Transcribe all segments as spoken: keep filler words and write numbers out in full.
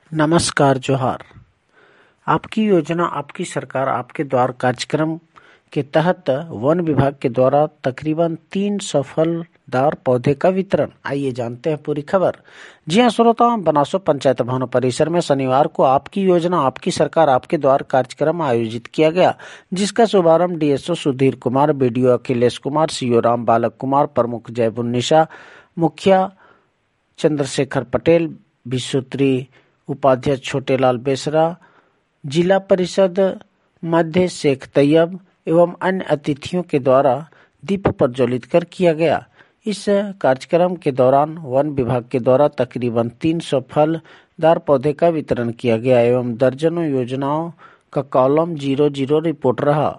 नमस्कार, जोहार। आपकी योजना आपकी सरकार आपके द्वार कार्यक्रम के तहत वन विभाग के द्वारा तकरीबन तीन सौ फलदार पौधे का वितरण। आइए जानते हैं पूरी खबर। जी हां श्रोताओं, बनासो पंचायत भवन परिसर में शनिवार को आपकी योजना आपकी सरकार आपके द्वार कार्यक्रम आयोजित किया गया, जिसका शुभारंभ DSO Sudhir Kumar, BDO Akhilesh Kumar, CO Ram Balak Kumar, प्रमुख जयबुन्निशा, मुखिया चंद्रशेखर पटेल, विश्वत्री उपाध्यक्ष छोटेलाल बेसरा, जिला परिषद मध्य शेख तैयब एवं अन्य अतिथियों के द्वारा दीप प्रज्वलित कर किया गया। इस कार्यक्रम के दौरान वन विभाग के द्वारा तकरीबन तीन सौ फलदार पौधे का वितरण किया गया एवं दर्जनों योजनाओं का कॉलम जीरो जीरो रिपोर्ट रहा।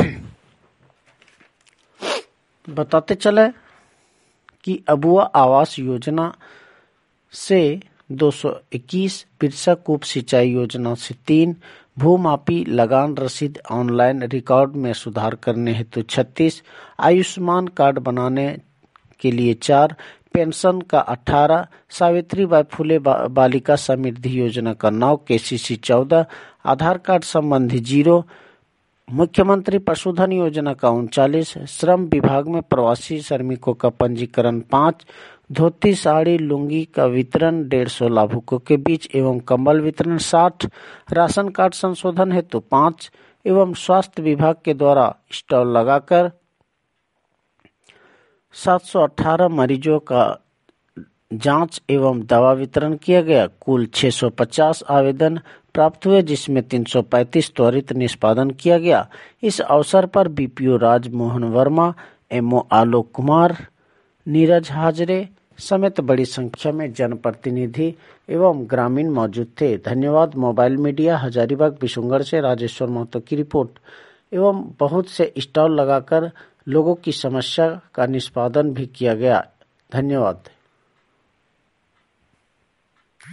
बताते चले कि अबुआ आवास योजना से दो सौ इक्कीस, बिरसा कूप सिंचाई योजना से तीन, भूमापी लगान रसीद ऑनलाइन रिकॉर्ड में सुधार करने हेतु छत्तीस, आयुष्मान कार्ड बनाने के लिए चार, पेंशन का अठारह, सावित्रीबाई फुले बा, बालिका समृद्धि योजना का नौ, केसीसी चौदह, आधार कार्ड संबंधी जीरो, मुख्यमंत्री पशुधन योजना का उनचालीस, श्रम विभाग में प्रवासी श्रमिकों का पंजीकरण पाँच, धोती साड़ी लुंगी का वितरण डेढ़ सौ लाभुकों के बीच एवं कंबल वितरण साठ, राशन कार्ड संशोधन हेतु पाँच एवं स्वास्थ्य विभाग के द्वारा स्टॉल लगाकर सात सौ अठारह मरीजों का जांच एवं दवा वितरण किया गया। कुल छह सौ पचास आवेदन प्राप्त हुए, जिसमें तीन सौ पैंतीस त्वरित निष्पादन किया गया। इस अवसर पर बीपीओ राजमोहन वर्मा, एमओ आलोक कुमार, नीरज हाजरे समेत बड़ी संख्या में जनप्रतिनिधि एवं ग्रामीण मौजूद थे। धन्यवाद। मोबाइल मीडिया, हजारीबाग बिशुनगढ़ से राजेश्वर महतो की रिपोर्ट। एवं बहुत से स्टॉल लगाकर लोगों की समस्या का निष्पादन भी किया गया। धन्यवाद।